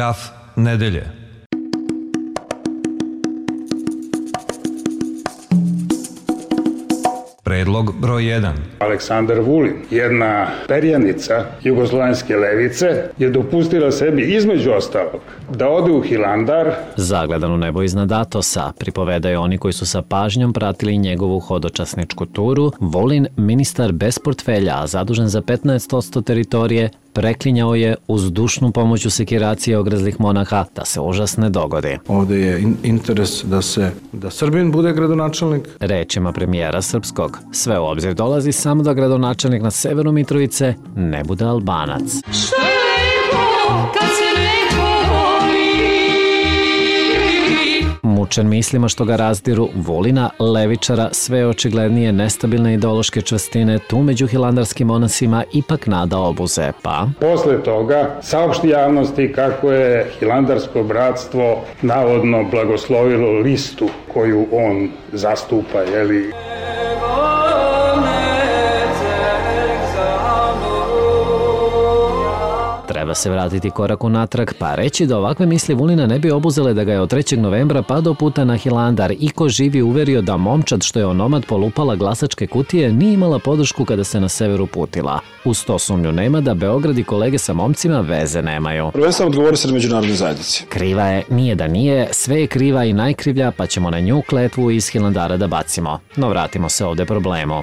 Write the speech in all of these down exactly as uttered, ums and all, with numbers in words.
Graf nedelje. Predlog broj jedan. Aleksandar Vulin, jedna perjanica jugoslovenske levice, je dopustila sebi između ostalog da ode u Hilandar. Zagledan u nebo iznad Atosa, pripovedaju oni koji su sa pažnjom pratili njegovu hodočasničku turu. Vulin, ministar bez portfelja, a zadužen za petnaest posto teritorije, preklinjao je uz dušnu pomoć u sekiracije ogrezlih monaha da se užas ne dogodi. Ovde je in, interes da se da Srbin bude gradonačelnik. Rečima premijera srpskog. Sve u obzir dolazi samo da gradonačelnik na severu Mitrovice ne bude Albanac. Šta je lepo kad se lepo voli? Mučen mislima što ga razdiru, Vulina, levičara, sve očiglednije nestabilne ideološke čvrstine, tu među hilandarskim monasima ipak nada obuze, pa... Posle toga saopšti javnosti kako je hilandarsko bratstvo navodno blagoslovilo listu koju on zastupa, jeli... Treba se vratiti korak unatrag, pa reći da ovakve misli Vulina ne bi obuzele da ga je od trećeg novembra pa do puta na Hilandar i ko živi uverio da momčad što je onomad polupala glasačke kutije nije imala podršku kada se na severu putila. Uz to sumnju nema da Beograd i kolege sa momcima veze nemaju. Prvenstveno odgovori se na međunarodnoj zajednici. Kriva je, nije da nije, sve je kriva i najkrivlja, pa ćemo na nju kletvu iz Hilandara da bacimo. No vratimo se ovde problemu.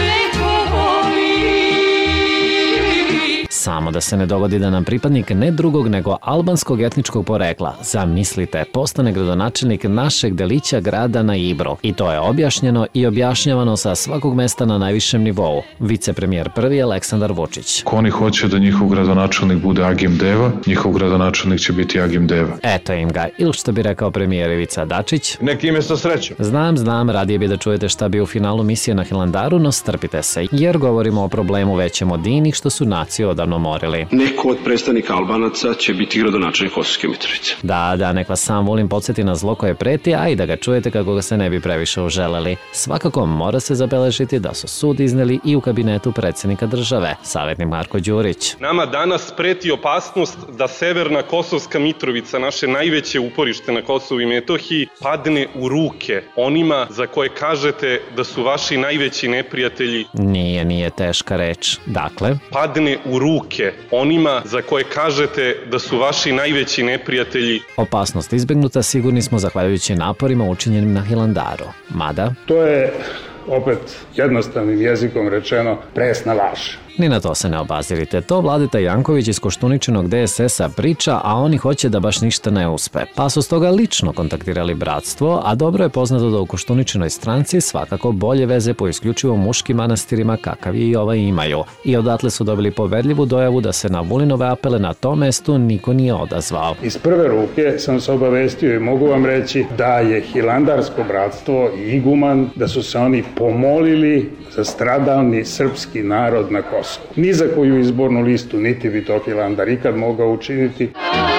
Samo da se ne dogodi da nam pripadnik ne drugog nego albanskog etničkog porekla, zamislite, postane gradonačelnik našeg delića grada na Ibru. I to je objašnjeno i objašnjavano sa svakog mesta na najvišem nivou. Vicepremijer prvi Aleksandar Vučić. Ko oni hoće da njihov gradonačelnik bude Agim Deva, njihov gradonačelnik će biti Agim Deva. Eto im ga, ili što bi rekao premijer Ivica Dačić. Neki ime sa srećom. Znam, znam, radije bi da čujete šta bi u finalu misije na Hilandaru, no strpite se, jer govorimo o problemu većem od inih što su naciju odavno morili. Neko od predstavnika Albanaca će biti gradonačelnik Kosovske Mitrovice. Da, da, nek vas sam Vulin podsjeti na zlo koje preti, a i da ga čujete kako ga se ne bi previše uželeli. Svakako mora se zabeležiti da su sud izneli i u kabinetu predsjednika države, savjetnik Marko Đurić. Nama danas preti opasnost da severna Kosovska Mitrovica, naše najveće uporište na Kosovu i Metohiji, padne u ruke onima za koje kažete da su vaši najveći neprijatelji. Nije, nije teška reč. Dakle? Padne u ruke onima za koje kažete da su vaši najveći neprijatelji. Opasnost izbegnuta sigurni smo zahvaljujući naporima učinjenim na Hilandaru. Mada? To je, opet jednostavnim jezikom rečeno, presna laž. Ni na to se ne obazirite. To Vladeta Janković iz Koštuničinog D S S-a priča, a oni hoće da baš ništa ne uspe. Pa su stoga lično kontaktirali bratstvo, a dobro je poznato da u Koštuničinoj stranci svakako bolje veze po isključivo muškim manastirima kakav i ovaj imaju. I odatle su dobili poverljivu dojavu da se na Vulinove apele na tom mestu niko nije odazvao. Iz prve ruke sam se obavestio i mogu vam reći da je hilandarsko bratstvo i iguman, da su se oni pomolili za stradalni srpski narod na Kosovu. Ni za koju izbornu listu niti bi to Hilandar ikad mogao učiniti.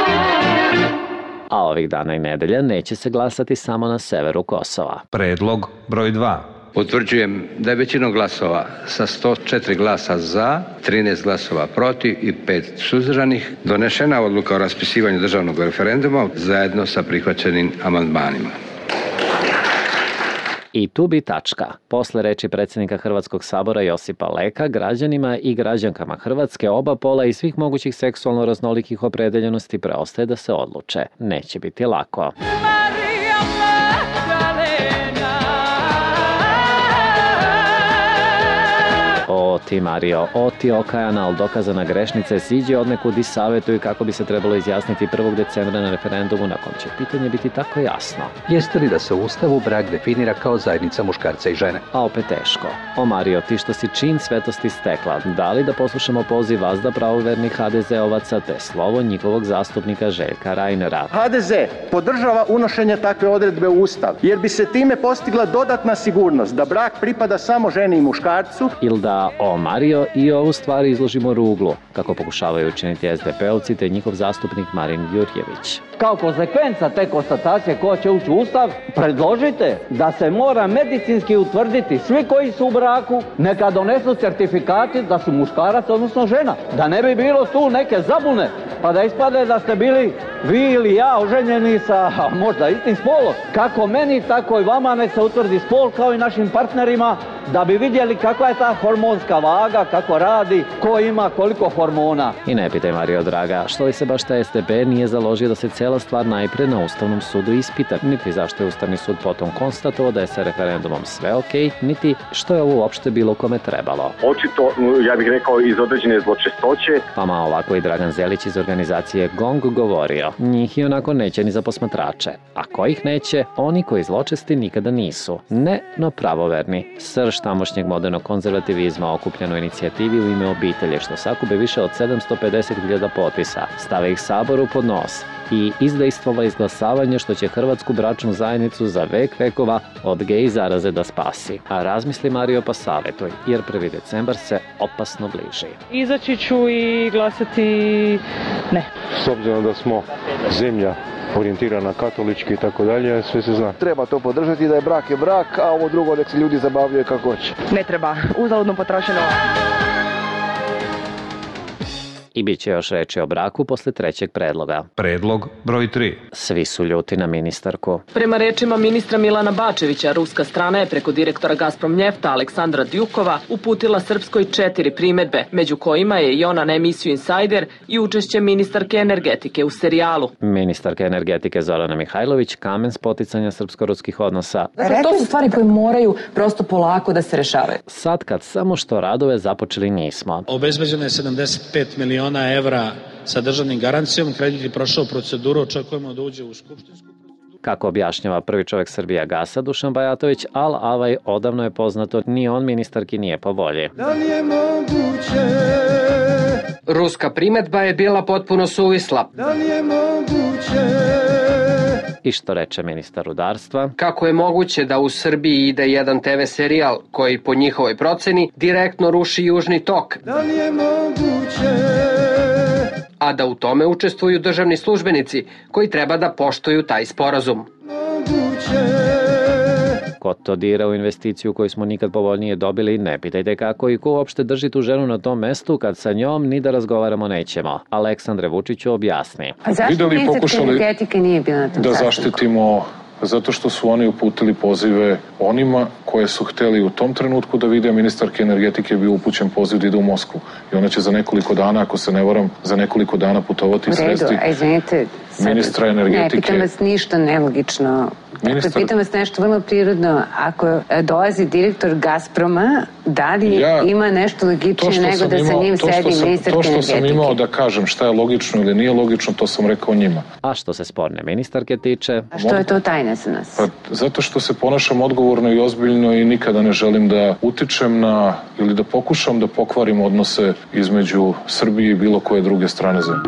A ovih dana i nedelja neće se glasati samo na severu Kosova. Predlog broj dva. Utvrđujem da je većinom glasova sa sto četiri glasa za, trinaest glasova protiv i pet suzdržanih donešena odluka o raspisivanju državnog referenduma zajedno sa prihvaćenim amandmanima. I tu bi tačka. Posle reči predsjednika Hrvatskog sabora Josipa Leka, građanima i građankama Hrvatske oba pola i svih mogućih seksualno raznolikih opredeljenosti preostaje da se odluče. Neće biti lako. O ti Mario, o ti okajana, ali dokazana grešnica, siđe odnekud i savjetuju kako bi se trebalo izjasniti prvog decembra na referendumu na kom će pitanje biti tako jasno. Jeste li da se u Ustavu brak definira kao zajednica muškarca i žene? A opet teško. O Mario, ti što si čin svetosti stekla, da li da poslušamo poziv vazda pravovernih ha de zeovaca te slovo njihovog zastupnika Željka Rajnera? ha de ze podržava unošenje takve odredbe u Ustav, jer bi se time postigla dodatna sigurnost da brak pripada samo ženi i muškarcu. Ili da o Mario i ovu stvar izložimo ruglu, kako pokušavaju učiniti es de pe-ovci te njihov zastupnik Marin Jurjević. Kao konsekvenca te konstatacije ko će ući u Ustav, predložite da se mora medicinski utvrditi svi koji su u braku, neka donesu certifikati da su muškarac odnosno žena, da ne bi bilo tu neke zabune. pa da ispade da ste bili vi ili ja oženjeni sa možda istim spolom. Kako meni, tako i vama nek se utvrdi spol kao i našim partnerima da bi vidjeli kakva je ta hormonska vaga, kako radi, ko ima koliko hormona. I ne pitaj, Mario draga, što li se baš ta S D P nije založio da se cijela stvar najpre na Ustavnom sudu ispita, niti zašto je Ustavni sud potom konstatovao da je sa referendumom sve okej, niti što je ovo uopšte bilo kome trebalo. Očito, ja bih rekao, iz određene zločestoće. Pa ma ovako i Dragan Zelić iz organizacije Gong govorio. Njih i onako neće ni za posmatrače. A ko ih neće? Oni koji zločesti nikada nisu. Ne, no pravoverni. Srž tamošnjeg modernog konzervativizma okupljen u inicijativi U ime obitelji, što sakube više od sedamsto pedeset hiljada potpisa. Stave ih Saboru pod nos i izdejstvova izglasavanje što će hrvatsku bračnu zajednicu za vek vekova od gej zaraze da spasi. A razmisli, Mario, pa savjetuj, jer prvi decembar se opasno bliži. Izaći ću i glasati ne. S obzirom da smo zemlja orijentirana katolički i tako dalje, sve se zna. Treba to podržati, da je brak je brak, a ovo drugo nek se ljudi zabavljaju kako hoće. Ne treba, uzaludno potrošeno. I bit će još reći o braku posle trećeg predloga. Predlog broj tri. Svi su ljuti na ministarku. Prema rečima ministra Milana Bačevića, ruska strana je preko direktora Gazprom Njefta Aleksandra Djukova uputila Srpskoj četiri primedbe, među kojima je i ona na emisiju Insider i učešće ministarke energetike u serijalu. Ministarka energetike Zorana Mihajlović, kamen spoticanja srpsko-ruskih odnosa. Dakle, to su stvari koje moraju prosto polako da se rešavaju. Sad kad samo što radove započeli nismo. Obezbeđeno je sedamdeset pet miliona evra sa državnim garancijom, kredit je prošao proceduru, očekujemo da uđe u skupštinsku. Kako objašnjava prvi čovjek Srbija Gasa Dušan Bajatović, al avaj odavno je poznato, ni on ministarki nije po volji. Da li je moguće? Ruska primedba je bila potpuno suvisla. Da li je moguće? I što reče ministar rudarstva? Kako je moguće da u Srbiji ide jedan te ve serijal koji po njihovoj proceni direktno ruši Južni tok? Da li je moguće? A da u tome učestvuju državni službenici koji treba da poštuju taj sporazum. Ko to dira u investiciju koju smo nikad povoljnije dobili, ne pitajte kako i ko uopšte drži tu ženu na tom mestu kad sa njom ni da razgovaramo nećemo. Aleksandre Vučiću objasni. A zašto ministarka energetike nije bila na tom da zaštitimo, zato što su oni uputili pozive onima koje su hteli u tom trenutku da vide. Ministarke energetike je bio upućen poziv da ide u Moskvu. I ona će za nekoliko dana, ako se ne varam, za nekoliko dana putovati i sresti ministra energetike. Ne, pitam vas ništa nelogično. Ministar... Pitam vas nešto vrlo prirodno. Ako dolazi direktor Gazproma, da li ja, ima nešto logičnije nego da sa njim sedi ministarke energetike? To što sam imao da kažem šta je logično ili nije logično, to sam rekao njima. A što se sporne ministarke tiče? A što je to tajna za nas? Pa, zato što se ponašam odgovorno i ozbiljno i nikada ne želim da utičem na ili da pokušam da pokvarim odnose između Srbije i bilo koje druge strane zemlje.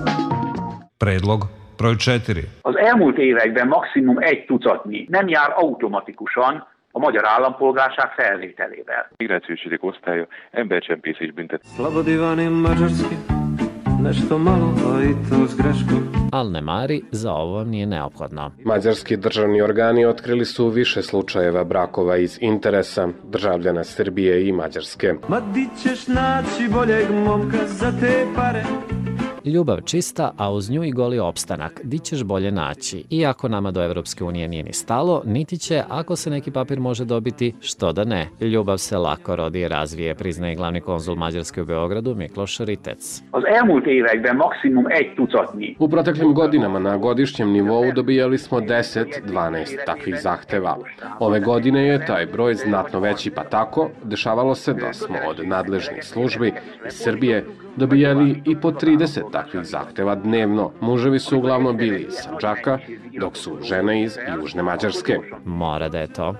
Predlog broj četiri. Az elmúlt években maximum egy tucatnyi nem jár automatikusan a magyar állampolgárság felvételével. Migrációs ügyek osztálya embercsempészés büntet. Slobodivani mađarski, nešto malo, a i to s greškom. Al ne mari, za ovo vam nije neophodno. Mađarski državni organi otkrili su više slučajeva brakova iz interesa državljana Srbije i Mađarske. Ma di ćeš naći boljeg momka za te pare? Ljubav čista, a uz nju i goli opstanak. Di ćeš bolje naći. Iako nama do Evropske unije nije ni stalo, niti će, ako se neki papir može dobiti, što da ne. Ljubav se lako rodi i razvije, priznaje glavni konzul Mađarske u Beogradu Mikloš Ritec. Az elmúlt években maximum egy tucatnyi. U proteklim godinama na godišnjem nivou dobijali smo deset do dvanaest takvih zahteva. Ove godine je taj broj znatno veći, pa tako dešavalo se da smo od nadležnih službi iz Srbije dobijali i po trideset takvih zahteva dnevno. Muževi su uglavnom bili iz Sandžaka, dok su žene iz Južne Mađarske. Mora da je to.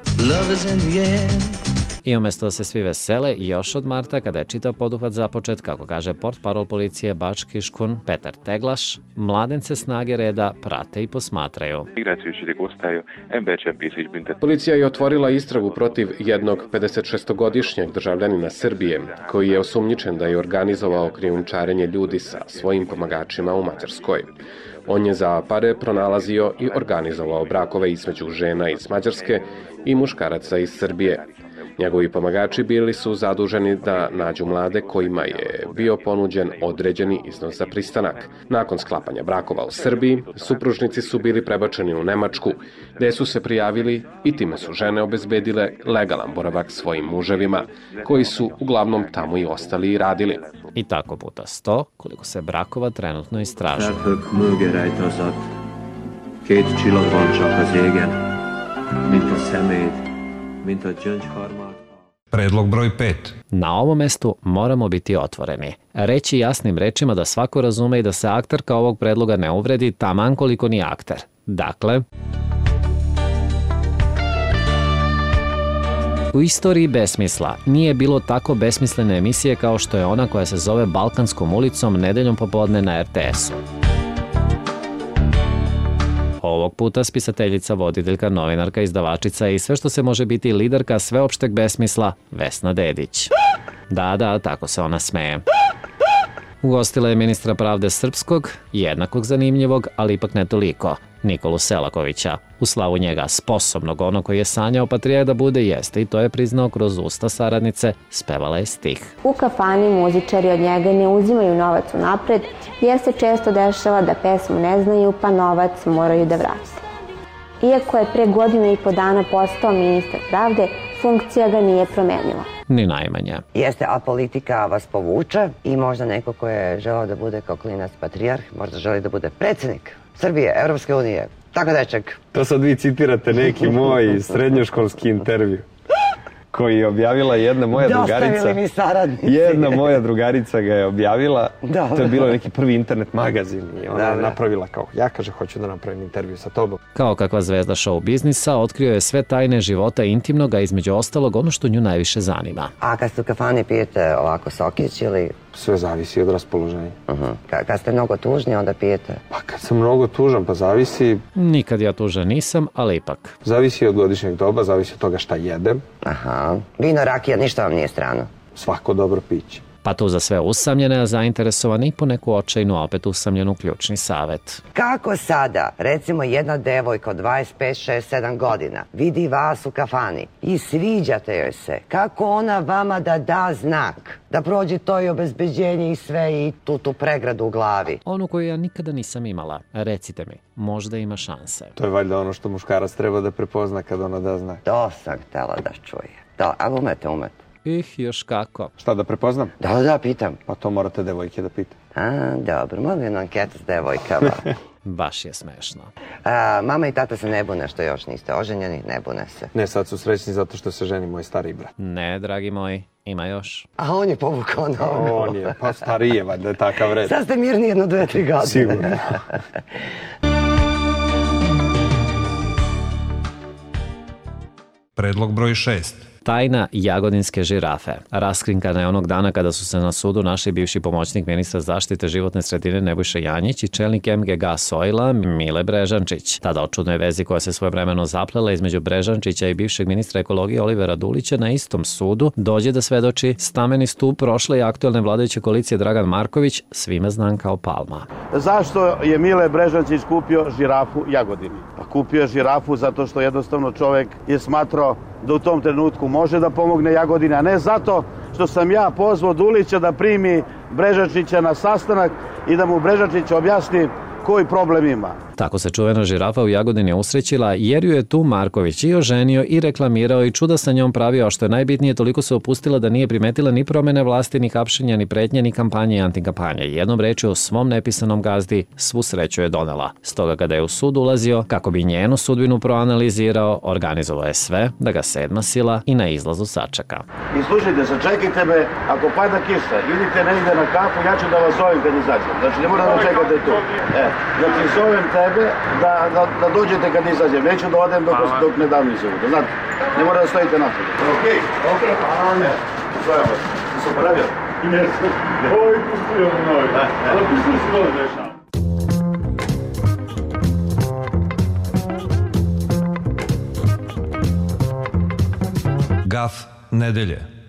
I umjesto da se svi vesele, još od marta, kada je čitav poduhvat započet, kako kaže portparol policije Bački Škun Petar Teglaš, mladence snage reda prate i posmatraju. Policija je otvorila istragu protiv jednog pedesetšestogodišnjeg državljanina Srbije, koji je osumnjičen da je organizovao krijumčarenje ljudi sa svojim pomagačima u Mađarskoj. On je za pare pronalazio i organizovao brakove između žena iz Mađarske i muškaraca iz Srbije. Njegovi pomagači bili su zaduženi da nađu mlade kojima je bio ponuđen određeni iznos za pristanak. Nakon sklapanja brakova u Srbiji, supružnici su bili prebačeni u Nemačku, gde su se prijavili i time su žene obezbedile legalan boravak svojim muževima, koji su uglavnom tamo i ostali i radili. I tako puta sto, koliko se brakova trenutno istražuje. Két csillag van csak az égen, mint a szemét, mint a gyöngyharmat. Predlog broj pet. Na ovom mestu moramo biti otvoreni. Reći jasnim rečima da svako razume i da se akterka ovog predloga ne uvredi, taman koliko ni akter. Dakle, u istoriji besmisla nije bilo tako besmislene emisije kao što je ona koja se zove Balkanskom ulicom nedeljom popodne na er te esu. Ovog puta spisateljica, voditeljka, novinarka, izdavačica i sve što se može biti liderka sveopšteg besmisla, Vesna Dedić. Da, da, tako se ona smeje. Ugostila je ministra pravde srpskog, jednakog zanimljivog, ali ipak ne toliko, Nikolu Selakovića. U slavu njega sposobnog, ono koji je sanjao patrijak da bude, jeste i to je priznao kroz usta saradnice, spevala je stih. U kafani muzičari od njega ne uzimaju novac unapred, jer se često dešava da pesmu ne znaju, pa novac moraju da vrate. Iako je pre godinu i po dana postao ministar pravde, funkcija ga nije promenila. Ni najmanje. Jeste, a politika vas povuče i možda neko ko je želao da bude kao klinac patrijarh, možda želi da bude predsjednik Srbije, Evropske unije. Tako dečak. To sad vi citirate neki moj srednjoškolski intervju koji je objavila jedna moja drugarica. Dostavili mi saradnici. Jedna moja drugarica ga je objavila. Da, to je bilo neki prvi internet magazin i ona da, da. napravila kao, ja kaže, hoću da napravim intervju sa tobom. Kao kakva zvezda show biznisa, otkrio je sve tajne života intimnog, a između ostalog ono što nju najviše zanima. A kad ste u kafani pijete ovako sokić ili... Sve zavisi od raspoloženja. Uh-huh. Ka- kad ste mnogo tužni, onda pijete? Pa kad sam mnogo tužan, pa zavisi... Nikad ja tužan nisam, ali ipak. Zavisi od godišnjeg doba, zavisi od toga šta jedem. Aha. Vino, rakija, ništa vam nije strano? Svako dobro piće. Pa tu za sve usamljene, a zainteresovani i po neku očajnu, opet usamljenu ključni savet. Kako sada, recimo jedna devojka od dvadeset pet, šest, sedam godina, vidi vas u kafani i sviđate joj se, kako ona vama da da znak? Da prođe to i obezbeđenje i sve i tu tu pregradu u glavi. Onu koju ja nikada nisam imala. Recite mi, možda ima šanse. To je valjda ono što muškarac treba da prepozna kad ona da znak. To sam htjela da čuje. Da, ali umete, umete. Ih, još kako. Šta da prepoznam? Da, da, pitam. Pa to morate devojke da pitate. A, dobro, mogu jednu anketu s devojkama. Baš je smešno. A, mama i tata se ne bune što još niste oženjeni, ne bune se. Ne, sad su srećni zato što se ženi moj stariji brat. Ne, dragi moji, ima još. A on je povukao nogu. On je, pa stariji je, valjda je takav red. Sad ste mirni jedno, dve, tri godine. Sigurno. Predlog broj šest. Tajna jagodinske žirafe. Raskrinkana je onog dana kada su se na sudu našli bivši pomoćnik ministra zaštite životne sredine Nebojša Janjić i čelnik em ge Gas Oila Mile Brežančić. Tada o čudnoj vezi koja se svojevremeno zaplela između Brežančića i bivšeg ministra ekologije Olivera Dulića na istom sudu dođe da svedoči stameni stup prošle i aktuelne vladajuće koalicije Dragan Marković, svima znan kao Palma. Zašto je Mile Brežančić kupio žirafu Jagodini? Pa kupio je žirafu zato što jednostavno čovek je smatrao da u tom trenutku može da pomogne Jagodini, a ne zato što sam ja pozvao Dulića da primi Brežančića na sastanak i da mu Brežančić objasni koji problem ima. Tako se čuvena žirafa u Jagodini usrećila jer ju je tu Marković i oženio i reklamirao i čuda sa njom pravio, a što je najbitnije, toliko se opustila da nije primetila ni promene vlasti, ni hapšenja, ni pretnje, ni kampanje i antikampanje. Jednom rečju o svom nepisanom gazdi svu sreću je donela. Stoga kada je u sud ulazio, kako bi njenu sudbinu proanalizirao, organizovao je sve da ga sedma sila i na izlazu sačeka. I slušajte, sačekajte me, ako pada kiša, idite negde na kafu, ja ću da vas zovem kad izađem. Znači ne moram da čekate tu. E, znači zovem tebe da, da, da dođete kad izađem. Neću da odem dok, dok ne dam izjavu. Znate, ne mora da stojite napred. Okej, ok, hvala me. Zovem vas. Ti se opravio? Ne, oj, pustujem mnoj. Ali pustujem se mnoj dešava. Gaf nedelje.